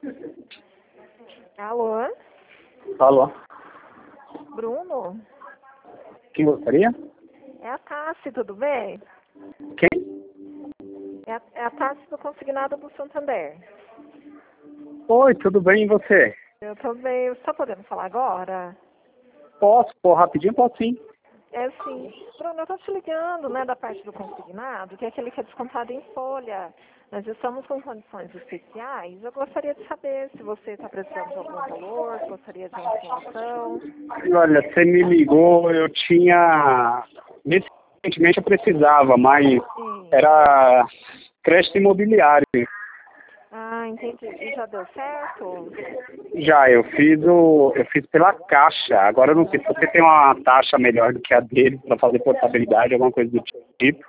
Alô? Alô, Bruno? quem gostaria? É a Tassi, tudo bem? Quem? É a Tassi do Consignado do Santander. Oi, tudo bem e você? Eu tô bem. Você tá podendo falar agora? Posso, rapidinho, posso sim. É sim. Bruno, eu tô te ligando, né, da parte do consignado, que é aquele que é descontado em folha. Nós estamos com condições especiais. Eu gostaria de saber se você está precisando de algum valor, se gostaria de uma informação. Olha, você me ligou, eu tinha... Recentemente eu precisava, mas Sim. era crédito imobiliário. Ah, entendi. E já deu certo? Já, eu fiz pela Caixa. Agora eu não sei se você tem uma taxa melhor do que a dele para fazer portabilidade, alguma coisa do tipo.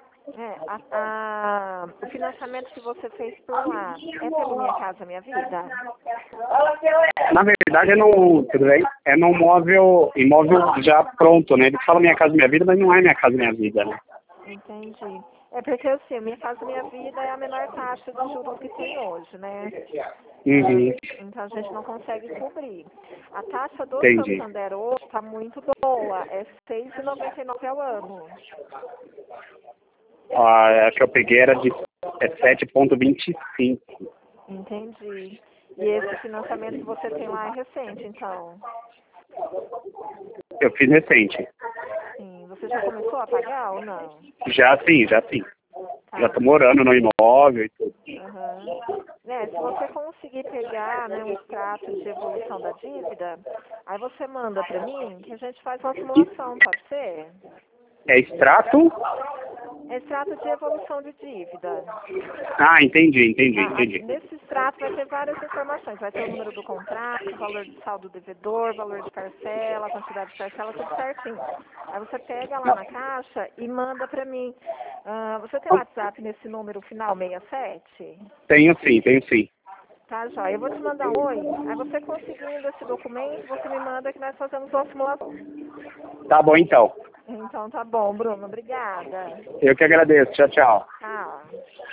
O financiamento que você fez por lá é pelo Minha Casa Minha Vida? Na verdade tudo bem? É num imóvel já pronto, né? Ele fala Minha Casa Minha Vida, mas não é Minha Casa Minha Vida, né? Entendi. É porque assim, Minha Casa Minha Vida é a menor taxa de juros que tem hoje, né? Uhum, Então a gente não consegue cobrir. A taxa do entendi. Santander hoje está muito boa, é 6,99 ao ano. A que eu peguei era de 7,25. Entendi. E esse financiamento que você tem lá é recente, então? Eu fiz recente. Sim. Você já começou a pagar ou não? Já sim, já sim. Já Tá. tô morando no imóvel e tudo. Aham. Se você conseguir pegar, né, um extrato de evolução da dívida, aí você manda para mim que a gente faz uma simulação, pode ser? É extrato? Extrato de evolução de dívida. Ah, entendi. Nesse extrato vai ter várias informações. Vai ter o número do contrato, o valor de saldo devedor, valor de parcela, a quantidade de parcela, tudo certinho. Aí você pega lá na caixa e manda para mim. Você tem WhatsApp nesse número final 67? Tenho sim. Tá, joia. Eu vou te mandar um oi. Aí você conseguindo esse documento, você me manda que nós fazemos uma simulação. Tá bom então. Então tá bom, Bruno. Obrigada. Eu que agradeço. Tchau, tchau. Tchau.